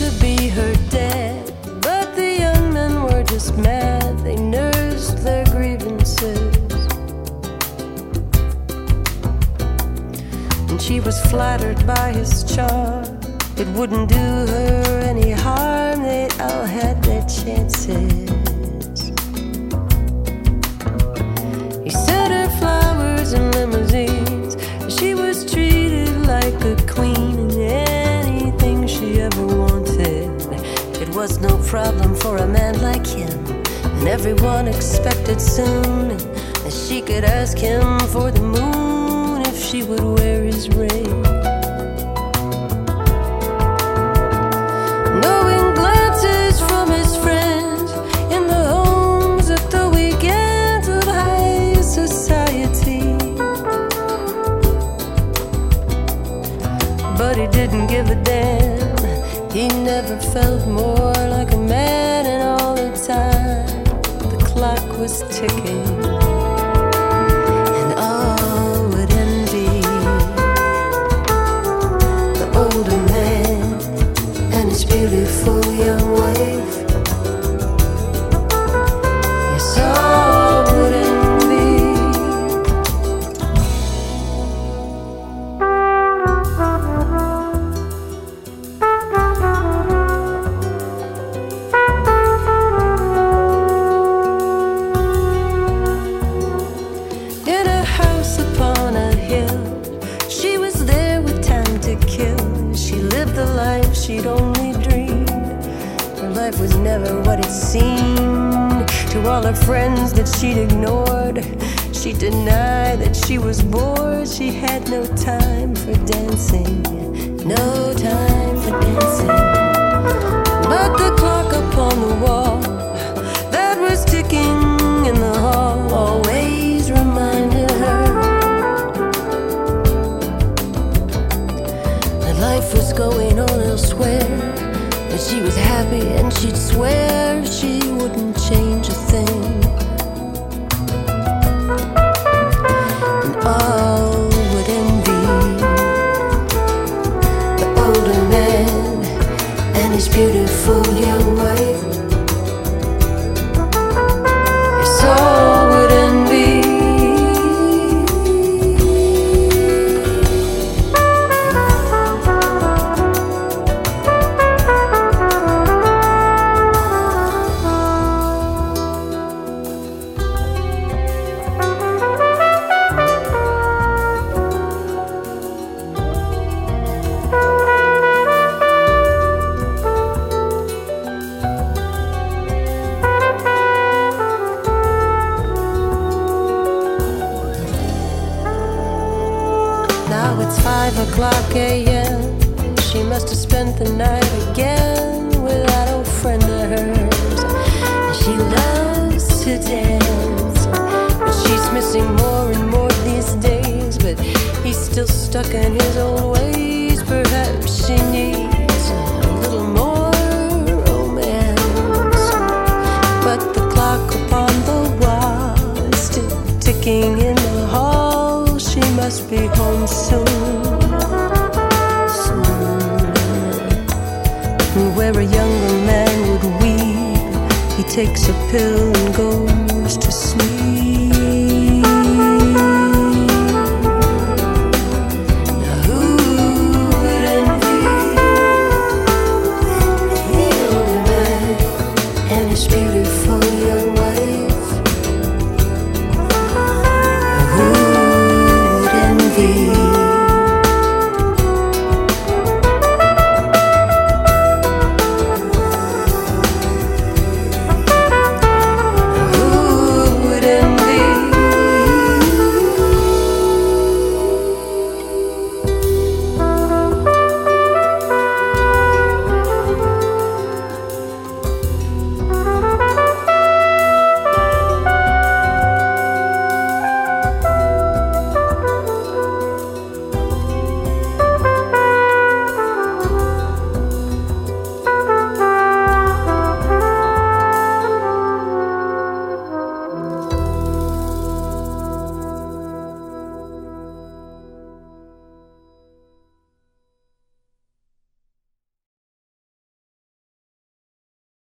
be her dad, but the young men were just mad. They nursed their grievances, and she was flattered by his charm. It wouldn't do her any harm, they all had their chances. He sent her flowers and limousines. She was treated like a queen, and anything she ever wanted, it was no problem for a man like him. And everyone expected soon that she could ask him for the moon if she would wear his ring. Knowing glances from his friends in the homes at the weekends of high society, but he didn't give a damn. He never felt more like a man, and all the time the clock was ticking, and all would envy the older man and his beautiful young wife. Yes, all would envy. In a house upon a hill, she was there with time to kill. She lived the life she'd only dreamed. Her life was never what it seemed to all her friends that she'd ignored. She denied that she was bored. She had no time for dancing, no time for dancing. But the clock upon the wall that was ticking in the hall always reminded her that life was going on elsewhere, that she was happy and she'd swear she wouldn't change a thing. And all would envy the older man and his beautiful young wife. Yes, all would envy. Now it's 5 o'clock a.m. She must have spent the night again with that old friend of hers. And she loves to dance, but she's missing more and more these days. But he's still stuck in his old ways. Perhaps she needs a little more romance. But the clock upon the wall is still ticking in the hall. She must be home soon, where a younger man would weep. He takes a pill and goes to sleep.